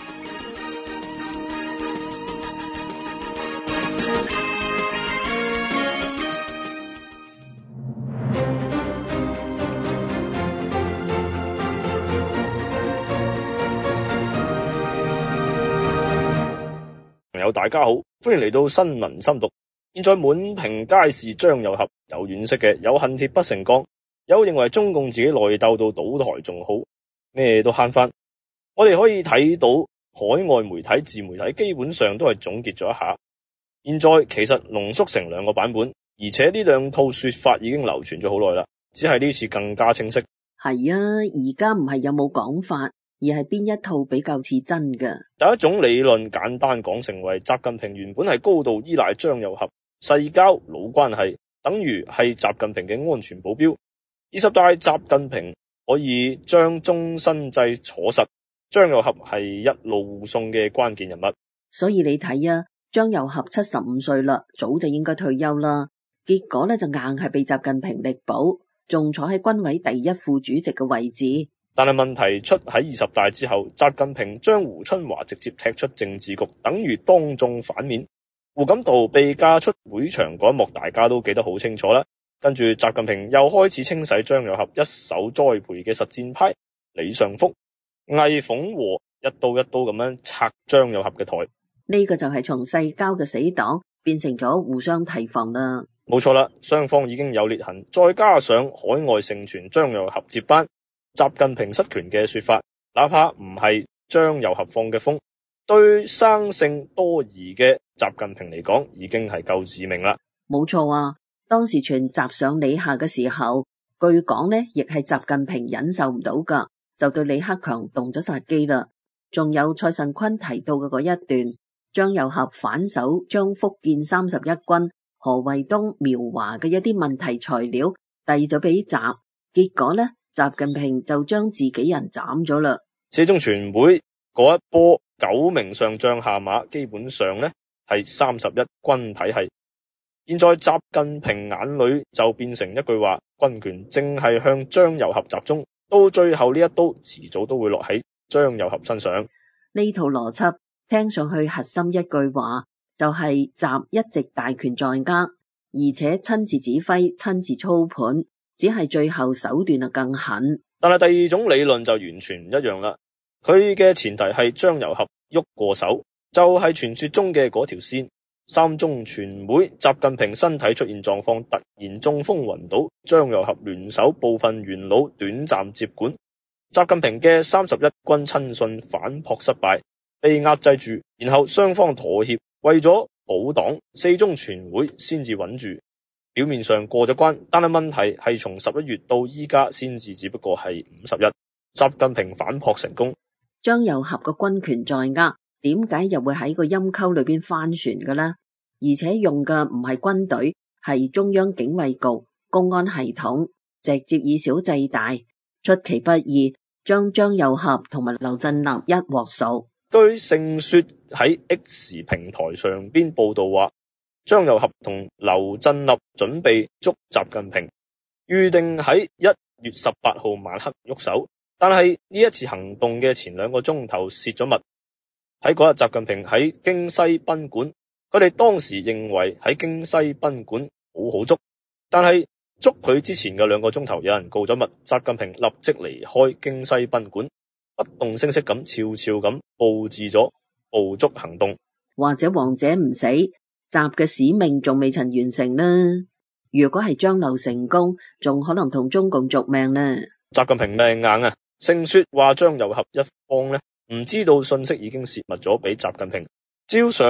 朋友大家好，歡迎嚟到新聞深讀。現在滿屏皆是張又俠，有惋惜嘅，有恨鐵不成鋼，有認為中共自己內鬥到倒台仲好，咩都慳翻。我哋可以睇到海外媒體、自媒體基本上都係總結咗一下，現在其實濃縮成兩個版本，而且呢兩套說法已經流傳咗好耐啦，只係呢次更加清晰。 係啊，而家唔係有冇講法，而係邊一套比較似真嘅。 第一種理論簡單講成為習近平原本係高度依賴張又俠，世交老關係，等於係習近平嘅安全保鏢。20大習近平可以將終身制坐實，張又俠係一路護送嘅關鍵人物。 所以你睇啊，張又俠75歲啦，早就應該退休啦，結果呢就硬係被習近平力保，仲坐喺軍委第一副主席嘅位置。 但係問題出喺20大之後，習近平將胡春華直接踢出政治局，等於當眾反面。胡錦濤被架出會場嗰一幕，大家都記得好清楚啦。跟住習近平又開始清洗張又俠一手栽培嘅實戰派李尚福、魏鳳和，一刀一刀咁樣拆張又俠嘅台。 呢個就係從世交嘅死黨變成咗互相提防啦。 冇錯啦，雙方已經有裂痕，再加上海外盛傳張又俠接班習近平失權嘅說法，哪怕唔係張又俠放嘅風，對生性多疑嘅習近平嚟講，已經係夠致命啦。 冇錯啊，當時傳習上李下嘅時候，據講呢亦係習近平忍受唔到噶，就對李克強動咗殺機啦。仲有蔡慎坤提到嘅嗰一段，張又俠反手將福建31軍何衛東、苗華嘅一啲問題材料遞咗俾習，結果呢習近平就將自己人斬咗啦。 四中全會嗰一波9名上將下馬，基本上呢係31軍體系。現在習近平眼裏就變成一句話，軍權正係向張又俠集中，到最後呢一刀遲早都會落喺張又俠身上。 呢套邏輯聽上去核心一句話就係習一直大權在握，而且親自指揮、親自操盤，只係最後手段就更狠。 但係第二種理論就完全唔一樣啦，佢嘅前提係張又俠喐過手，就係傳說中嘅嗰條線。三中全會，習近平身體出現狀況，突然中風暈倒，張又俠聯手部分元老短暫接管，習近平嘅31軍親信反撲失敗，被壓制住，然後雙方妥協，為咗保黨，四中全會先至穩住，表面上過咗關，但係問題係從11月到依家先至只不過係50日，習近平反撲成功。 張又俠個軍權在握，點解又會喺個陰溝裏邊翻船嘅呢？而且用嘅唔係軍隊，係中央警衛局、公安系統，直接以小制大，出其不意將張又俠同埋劉振立一鑊熟。 據盛說喺 X 平台上邊報道話，張又俠同劉振立準備捉習近平，預定喺1月18號晚黑喐手，但係呢一次行動嘅前2個鐘頭泄咗密。喺嗰日習近平喺京西賓館，佢哋當時認為喺京西賓館好捉，但係捉佢之前嘅2個鐘頭有人告咗密，習近平立即離開京西賓館，不動聲色咁悄悄咁佈置咗捕捉行動。 或者王者唔死，習嘅使命仲未曾完成呢。如果係張劉成功，仲可能同中共續命呢。 習近平命硬啊！盛說話張又俠一方呢，唔知道信息已經泄密咗俾習近平，照常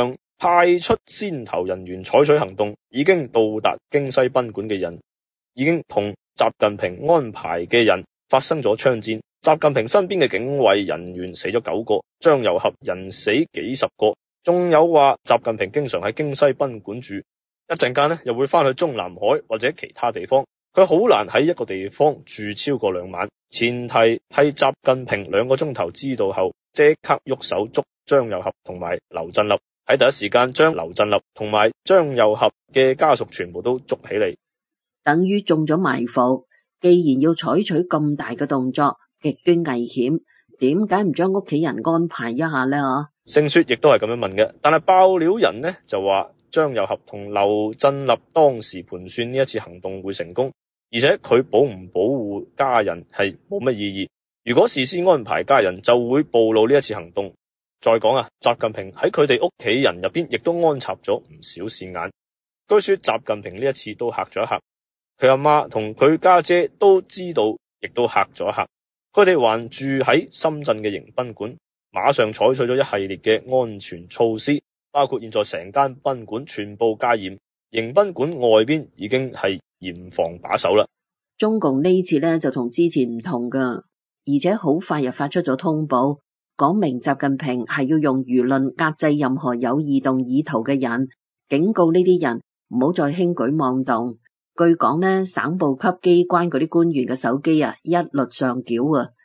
派出先頭人員採取行動，已經到達京西賓館嘅人已經同習近平安排嘅人發生咗槍戰。習近平身邊嘅警衛人員死咗9個，張又俠人死幾十個。仲有話習近平經常喺京西賓館住，一陣間又會翻去中南海或者其他地方。佢好難喺一個地方住超過2晚，前提係習近平2個鐘頭知道後，即刻喐手捉張又俠同埋劉振立，喺第一時間將劉振立同埋張又俠嘅家屬全部都捉起嚟， 等於中咗埋伏。既然要採取咁大嘅動作，極端危險，點解唔將屋企人安排一下呢？ 盛雪亦都係咁樣問嘅，但係爆料人呢就話張又俠同劉振立當時盤算呢一次行動會成功，而且佢保唔保護家人係冇乜意義。如果事先安排家人，就會暴露呢一次行動。再講啊，習近平喺佢哋屋企人入邊亦都安插咗唔少線眼。據說習近平呢一次都嚇咗一嚇，佢阿媽同佢家姐都知道，亦都嚇咗一嚇。佢哋還住喺深圳嘅迎賓館，馬上採取咗一系列嘅安全措施，包括現在成間賓館全部戒嚴，迎賓館外邊已經係嚴防把守啦。 中共呢次呢就同之前唔同噶，而且好快又發出咗通報，講明習近平係要用輿論壓制任何有異動意圖嘅人，警告呢啲人唔好再輕舉妄動。據講呢，省部級機關嗰啲官員嘅手機一律上繳啊！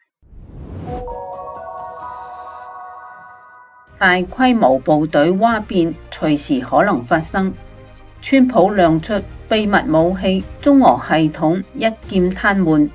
大規模部隊嘩變隨時可能發生，川普亮出秘密武器，中俄系統一劍癱瘓。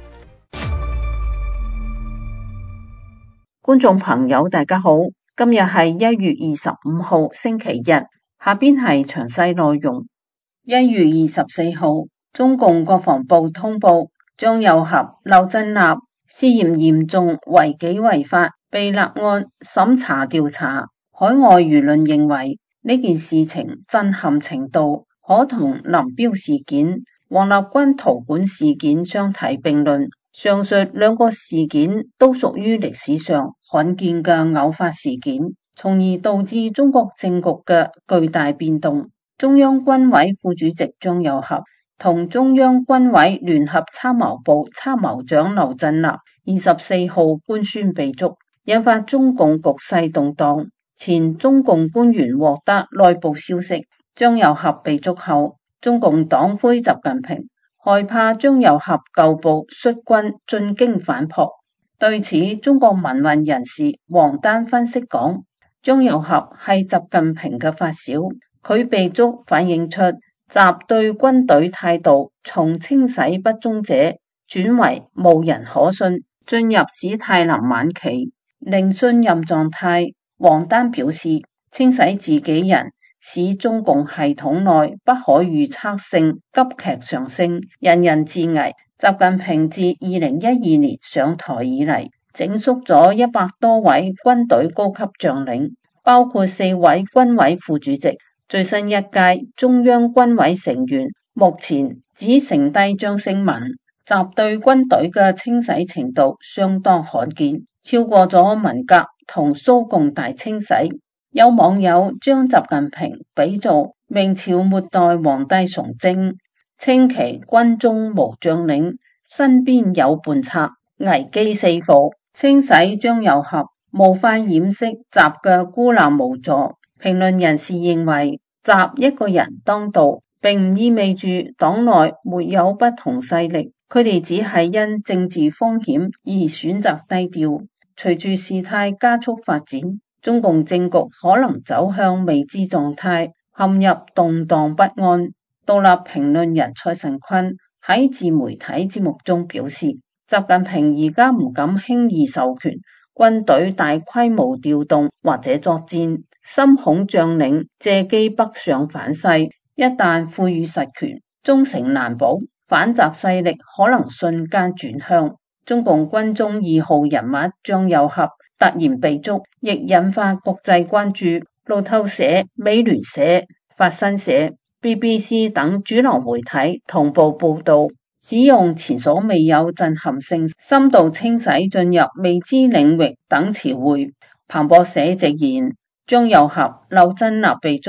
觀眾朋友大家好，今日係1月25號星期日，下邊係詳細內容。1月24號，中共國防部通報，張又俠、劉振立涉嫌嚴重違紀違法，被立案審查調查。海外輿論認為呢件事情震撼程度可同林彪事件、王立軍陶管事件相提並論。上述2個事件都屬於歷史上罕見嘅偶發事件，從而導致中國政局嘅巨大變動。中央軍委副主席張又俠同中央軍委聯合參謀部參謀長劉振立24號官宣被捉，引發中共局勢動盪。前中共官員獲得內部消息，張又俠被捉後，中共黨魁習近平害怕張又俠舊部率軍進京反撲。對此，中國民運人士王丹分析講，張又俠係習近平嘅發小，佢被捉反映出習對軍隊態度從清洗不忠者轉為無人可信，進入史太林晚期零信任狀態。王丹表示，清洗自己人使中共系統內不可預測性急劇上升，人人自危。習近平自2012年上台以嚟，整肅咗100多位軍隊高級將領，包括4位軍委副主席。最新一屆中央軍委成員目前只剩低張勝文。習對軍隊嘅清洗程度相當罕見，超過咗文革同蘇共大清洗。有網友將習近平比作明朝末代皇帝崇禎，稱其軍中無將領，身邊有叛賊，危機四伏。清洗張又俠無法掩飾習嘅孤立無助。評論人士認為，習一個人當道，並唔意味住黨內沒有不同勢力，佢哋只係因政治風險而選擇低調。隨住事態加速發展，中共政局可能走向未知狀態，陷入動盪不安。獨立評論人蔡慎坤喺自媒體節目中表示，習近平而家唔敢輕易授權軍隊大規模調動或者作戰，深恐將領借機北上反噬，一旦賦予實權，忠誠難保，反習勢力可能瞬間轉向。中共軍中2號人物張又俠突然被捉，亦引發國際關注。路透社、美聯社、法新社、BBC 等主流媒體同步報道，使用前所未有震撼性、深度清洗進入未知領域等詞彙。彭博社直言，張又俠、劉振立被捉，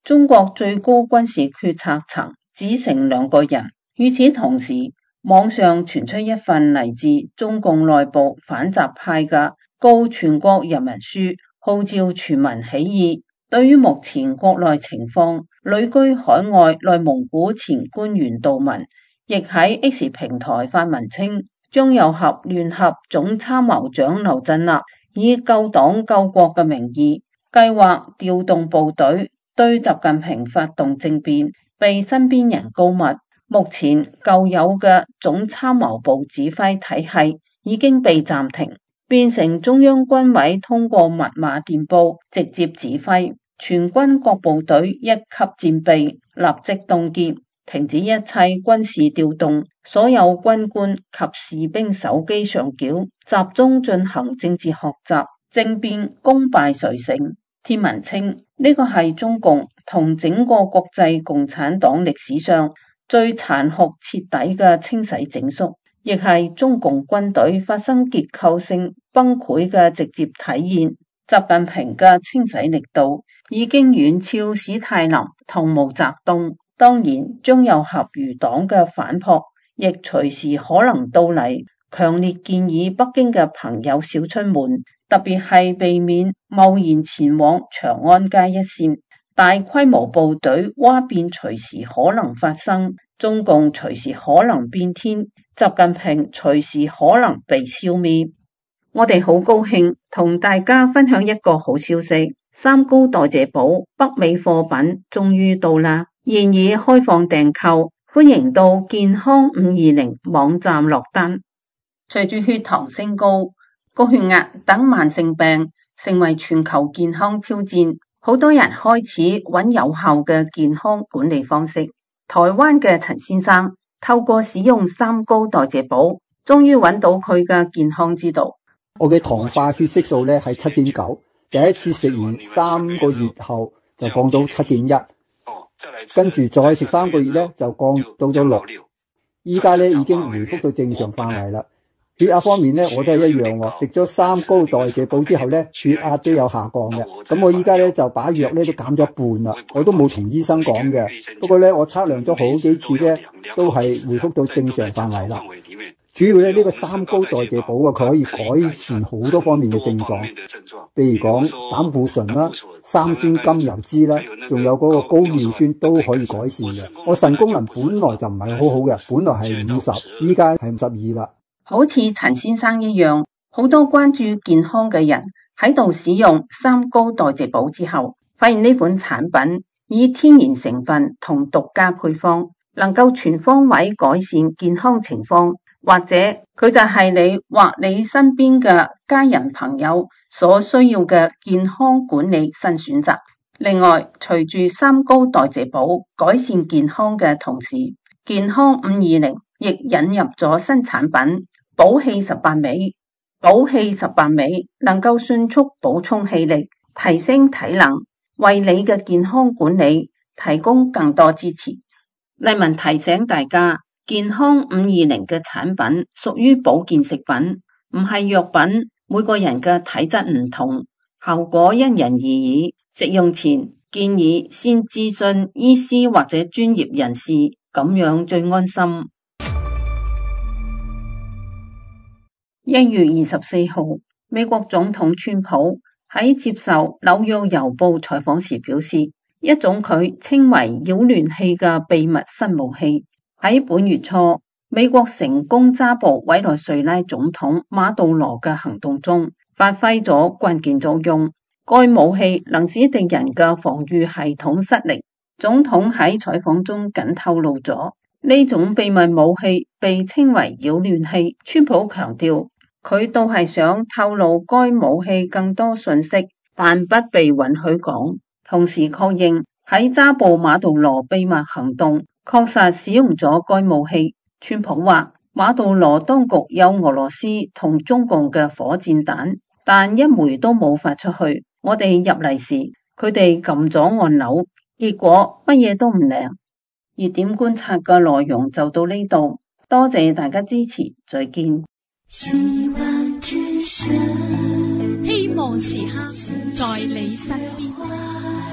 中國最高軍事決策層只剩2個人。與此同時，網上傳出一份嚟自中共內部反習派嘅告全國人民書，號召全民起義。對於目前國內情況，旅居海外內蒙古前官員杜文亦喺 X 平台發文稱，張又俠聯合總參謀長劉振立以救黨救國嘅名義，計劃調動部隊對習近平發動政變，被身邊人告密。目前舊有嘅總參謀部指揮體系已經被暫停，變成中央軍委通過密碼電報直接指揮，全軍各部隊一級戰備，立即凍結，停止一切軍事調動，所有軍官及士兵手機上繳，集中進行政治學習，政變功敗垂成。天文稱呢個係中共同整個國際共產黨歷史上最殘酷徹底嘅清洗整肅，亦係中共軍隊發生結構性崩潰嘅直接體現。習近平嘅清洗力度已經遠超史太林同毛澤東，當然張又俠餘黨嘅反撲亦隨時可能到嚟。強烈建議北京嘅朋友少出門，特別係避免貿然前往長安街一線。大規模部隊嘩變隨時可能發生，中共隨時可能變天，習近平隨時可能被消滅。我哋好高興同大家分享一個好消息，三高代謝寶北美貨品終於到啦，現已開放訂購，歡迎到健康520網站落單。隨住血糖升高、高血壓等慢性病成為全球健康挑戰，好多人開始揾有效嘅健康管理方式。台灣嘅陳先生透過使用三高代謝寶，終於揾到佢嘅健康之道。 我嘅糖化血色素咧係7.9，第一次食完3個月後就降到7.1，跟住再食3個月咧就降到咗6，依家咧已經回復到正常範圍啦。血壓方面咧我都係一樣喎，食咗三高代謝寶之後咧血壓都有下降嘅。咁我依家咧就把藥咧都減咗一半啦，我都冇同醫生講嘅。不過咧我測量咗好幾次咧都係回復到正常範圍啦。主要咧呢個三高代謝寶啊，佢可以改善好多方面嘅症狀，譬如講膽固醇啦、三酸甘油酯啦，仲有嗰個高尿酸都可以改善嘅。我腎功能本來就唔係好好嘅，本來係50，依家係52啦。 好似陳先生一樣，好多關注健康嘅人喺度使用三高代謝寶之後，發現呢款產品以天然成分同獨家配方，能夠全方位改善健康情況，或者佢就係你或你身邊嘅家人朋友所需要嘅健康管理新選擇。另外，隨住三高代謝寶改善健康嘅同時，健康520亦引入咗新產品補氣18味。補氣18味能夠迅速補充氣力，提升體能，為你嘅健康管理提供更多支持。麗文提醒大家，健康520嘅產品屬於保健食品，唔係藥品。每個人嘅體質唔同，效果因人而異。食用前建議先諮詢醫師或者專業人士，咁樣最安心。1月24號，美國總統川普喺接受紐約郵報採訪時表示，一種佢稱為擾亂器嘅秘密新武器喺本月初美國成功抓捕委內瑞拉總統馬杜羅嘅行動中發揮咗關鍵作用。該武器能使敵人嘅防禦系統失靈。總統喺採訪中僅透露咗呢種秘密武器被稱為擾亂器。川普強調，佢都係想透露該武器更多信息，但不被允許講。同時確認喺抓捕馬杜羅秘密行動確實使用咗該武器。川普話，馬杜羅當局有俄羅斯同中共嘅火箭彈，但一枚都冇發出去。我哋入嚟時，佢哋撳咗按鈕，結果乜嘢都唔靈。熱點觀察嘅內容就到呢度，多謝大家支持，再見。 希望之聲，希望時刻在你身邊。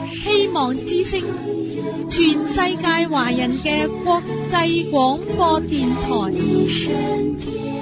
希望之聲，全世界華人嘅國際廣播電台。